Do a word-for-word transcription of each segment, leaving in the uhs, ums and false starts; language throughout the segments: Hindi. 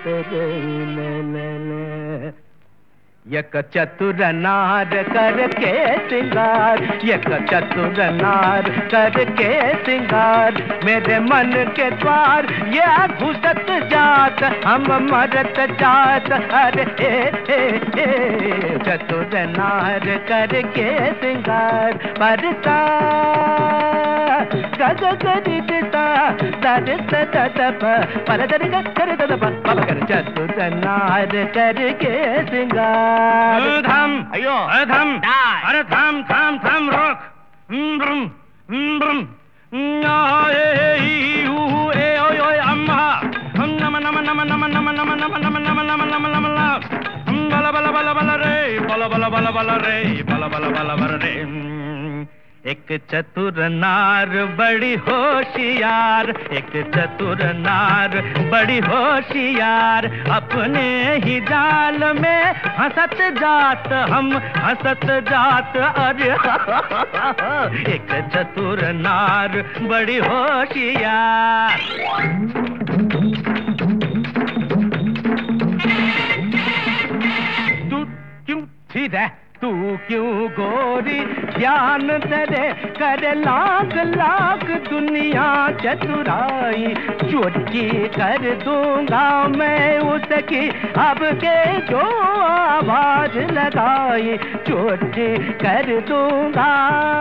एक चतुर नार करके सिंगार, एक चतुर नार करके सिंगार, मेरे मन के द्वार ये घुसत जात, हम मरत जात। अरे हे हे हे चतुर नार करके सिंगार, परता गग गरि दिता दरित ददप पर दरि कर ददप बाबा कर चतुर नार करके सिंगार। थम अयो थम अरे थम थम थम रोक ब्रम ब्रम ए यू ए ओय ओय अम्मा नम नम नम नम नम नम नम नम नम नम नम नम बला बला बला बला रे बला बला बला बला रे बला बला बला बला रे। एक चतुर नार बड़ी होशियार, एक चतुर नार बड़ी होशियार, अपने ही जाल में हंसत जात, हम हंसत जात। अरे एक चतुर नार बड़ी होशियार। तू क्यों सीधा, तू क्यों गोरी ध्यान तेरे कर लाख लाख दुनिया चतुराई, चोरी कर दूंगा मैं उसकी अब के जो आवाज लगाई, चोरी कर दूंगा।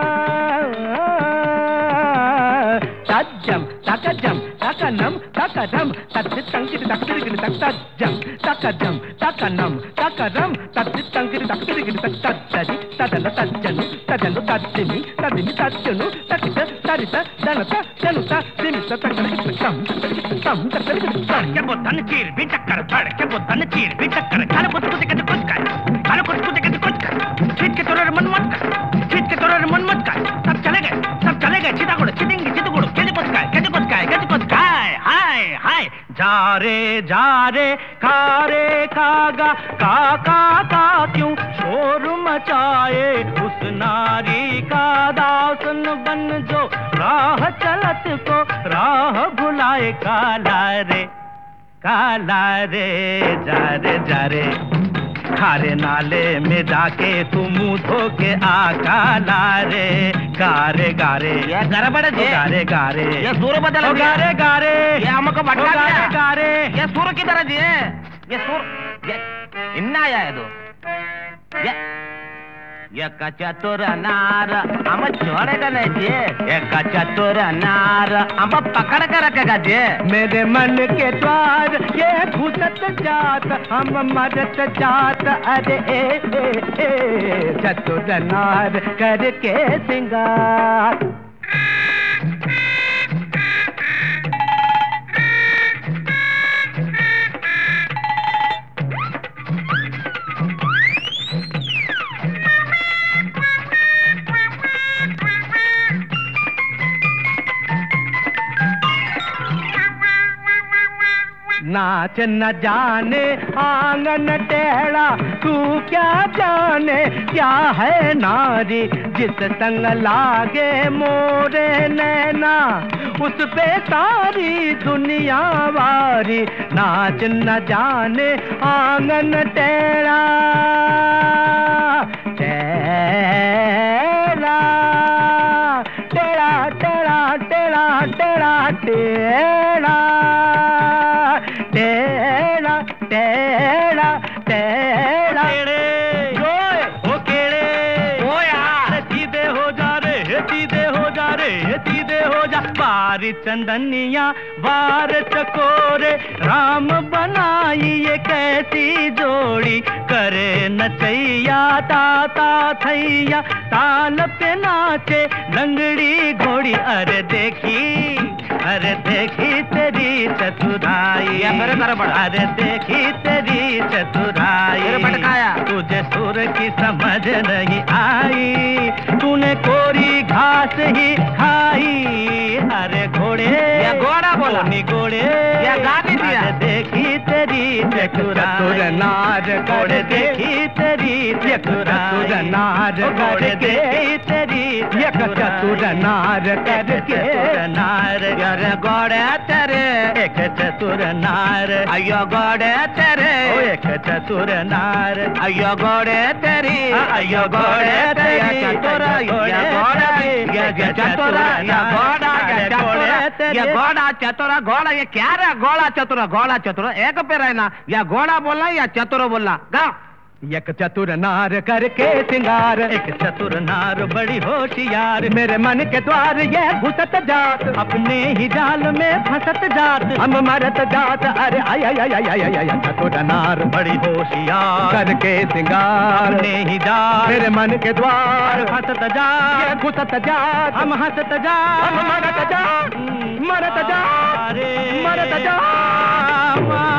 तज्जम तकजम तकनम तकदम तत्ति तंकिर तक्तिरिगिर तज्जम तकजम तकनम तकदम तत्ति तंकिर तक्तिरिगिर तज्जरि तदन तज्जनु तदनु तज्जिमि तदिमि तज्जनु ततित तरित दनत जनुत दिमित तकरिगिर तम तम तकरिगिर तम। क्या बोतन चीर भी चक्कर पड़, क्या बोतन चीर भी चक्कर, खाने कुछ कुछ कुछ कुछ कर, खाने कुछ कुछ कुछ कुछ कर, छीट के तोरे मन मत कर, छीट के तोरे मन मत कर। सब चले गए, सब चले गए, चिता गुड़ चितेंगे चित गुड़ कैसे कुछ खाए, कैसे कुछ खाए, कैसे कुछ खाए। हाय हाय जा रे जा रे खा रे खागा का का का क्यों शोर मचाए, उस नारी का दासन बन जो राह चलत को राह भुलाए। काला रे काला रे जा रे जा रे खारे नाले में जाके तू मुंह धो के आ। काला रे गारे गारे ये गड़बड़ है, गारे गारे ये सूर बदल गया, गारे गारे ये हमको भटका गारे दिया, गारे ये सूर की तरह जी है, ये सूर ये इन्ना आया है तो ये ये चतुर नार हम छोड़ेगा नहीं जी, ये चतुर नार हम पकड़ कर रखेगा जी। मेरे मन के द्वार ये घुसत जात, हम मरत जात। अरे ए ए ए चतुर नार करके सिंगार। नाच न जाने आंगन टेढ़ा, तू क्या जाने क्या है नारी, जिस संग लागे मोरे नैना उस पे सारी दुनिया वारी। नाच न जाने आंगन टेढ़ा टेढ़ा टेढ़ा टेढ़ा टेढ़ा टेढ़ा टेढ़ा टेढ़ा टेढ़ा टेढ़ा ओ केड़े ओ यार सीधे हो जा रे, सीधे हो जा रे, सीधे हो जा। बारी चंदनिया बार चकोरे राम बनाई ये कैसी जोड़ी, करे नचैया ताता थैया ताल पे नाचे लंगड़ी घोड़ी। अरे देखी अरे देखी तेरी चतुराई, मेरे तरफ बढ़। अरे देखी तेरी चतुराई, मेरे भटकाया। तुझे सुर की समझ नहीं आई, तूने कोरी घास ही खाई। अरे घोड़े या घोड़ा बोला, नी घोड़े या गाली दिया। अरे देखी तेरी चतुराई, नार घोड़े देखी तेरी चतुराई, नार घोड़े देखी तेरी चतुर नार करके नार घोड़े तेरे एक चतुर नार अयो गोड़े तेरे ओ एक चतुर नार अयो गोड़े तेरी अयो गोड़े तेरी चतुर ये गोड़ा ये चतुर ये गोड़ा ये चतुर ये गोड़ा चतुर गोड़ा ये क्या रे गोड़ा चतुर गोड़ा चतुर एक पे रहना या गोड़ा बोलना या चतुर बोलना गाओ एक चतुर नार करके सिंगार एक चतुर नार बड़ी होशियार मेरे मन के द्वार ये घुसत जात अपने ही जाल में फंसत जात हम मरत जात अरे आय आय आय आय आय आय चतुर नार बड़ी होशियार करके सिंगार अपने ही जाल मेरे मन के द्वार फंसत जात ये घुसत जात हम हंसत जात हम मरत जात मरत जात मरत जात